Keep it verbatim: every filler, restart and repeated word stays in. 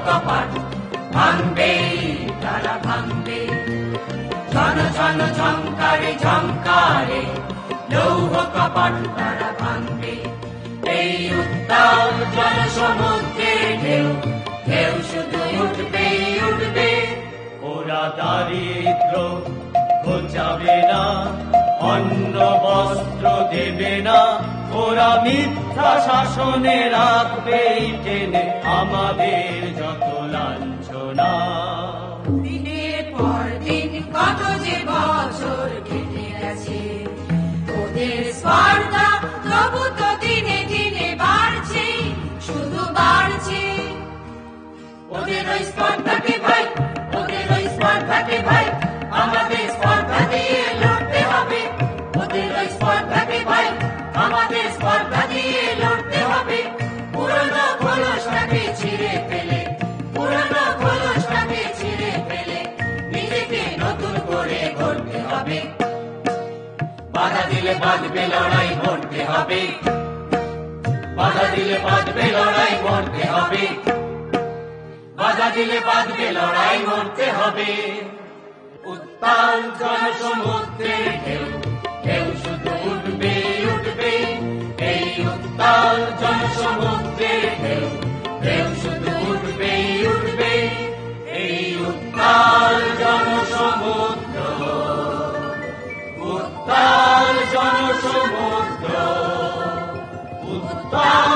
কপাট ভাঙবে তারা ভাঙবে। ঝন ঝন ঝংকারে ঝংকারে লৌহ কপাট তারা ভাঙবে। এই উত্তাল জনসমুদ্রের ঢেউ ঢেউ শুধু উঠবে উঠবে। ওরা দারিদ্র ঘোচাবে না, অন্ন বস্ত্র দেবে না, ওরা মিথ্যা শাসনে রাখবে টেনে আমাদের যত লাঞ্ছনা। দিনের পর দিন কত যে বছর কেটে গেছে, ওদের স্পর্ধা তবু তো দিনে দিনে বাড়ছে, শুধু বাড়ছে। ওদের ওই স্পর্ধাকে ভাই, ওদের ওই স্পর্ধাকে ভাই, আমাদের স্পর্ধা দিয়ে লড়তে হবে। ওদের ওই স্পর্ধাকে ভাই, আমাদের স্পর্ধা দিয়ে লড়তে হবে। পুরনো খোলসটাকে ছিঁড়ে ফেলে, পুরনো খোলসটাকে ছিঁড়ে ফেলে নিজেকে নতুন করে গড়তে হবে। বাধা দিলে বাঁধবে লড়াই করতে হবে, বাধা দিলে বাঁধবে লড়াই করতে হবে, বাধা দিলে বাঁধবে লড়াই করতে হবে। উত্তাল জনসমুদ্রের ঢেউ ঢেউ শুধু উঠবে উঠবে। এই উত্তাল জনসমুদ্রের ঢেউ ঢেউ শুধু উঠবে উঠবে। এই উত্তাল জনসমুদ্র, উত্তাল জনসমুদ্র, উত্তাল